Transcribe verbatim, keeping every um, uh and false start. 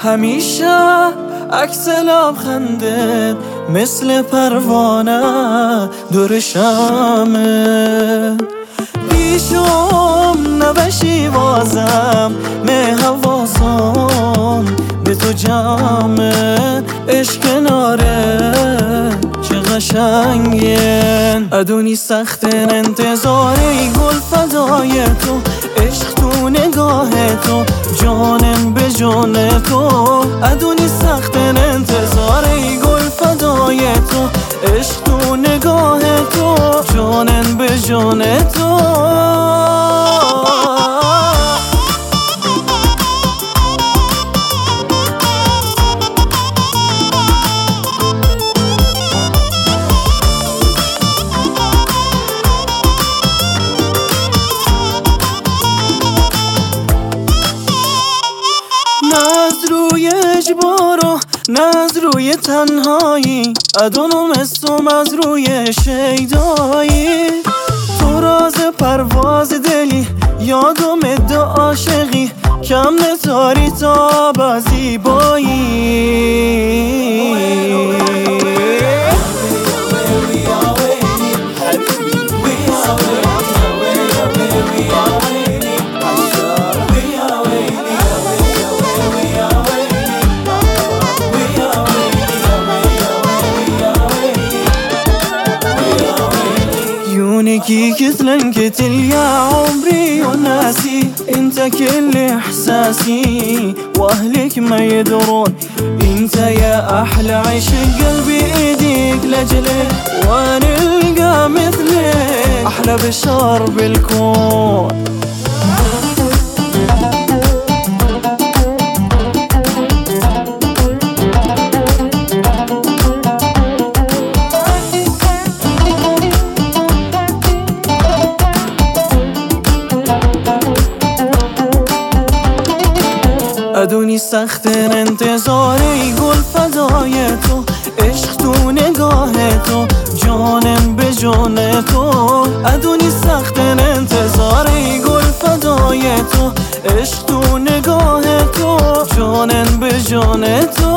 همیشه عکس لبخنده مثل پروانه دور شمه. پیشم نبشی بازم مه حواسم به تو جمعه. عشق کناره چه قشنگه، ادونی سختن انتظاری گل فدای تو. عشق تو نگاه تو، جانم به جان تو. ادونی سختن انتظاری گل فدای تو. عشق تو نگاه تو، جانم به جان تو. نه از روی اجبار و نه از روی تنهایی، ادونم استم از روی شیدایی. تو راز پرواز دلی، یادم اد عاشقی، کم نتاری تا با زیبایی. يونيكي كثلن كتل يا عمري وناسي، انت كل احساسي واهلك ما يدرون. انت يا احلى عيش قلبي ايديك لاجلك، وانا القى مثلك احلى بشر بالكون. ادونی سختن انتظاری گل فدای تو. عشق تو نگاه تو، جانم به جان تو. ادونی سختن انتظاری گل فدای تو. عشق تو نگاه تو، جانم به جان تو.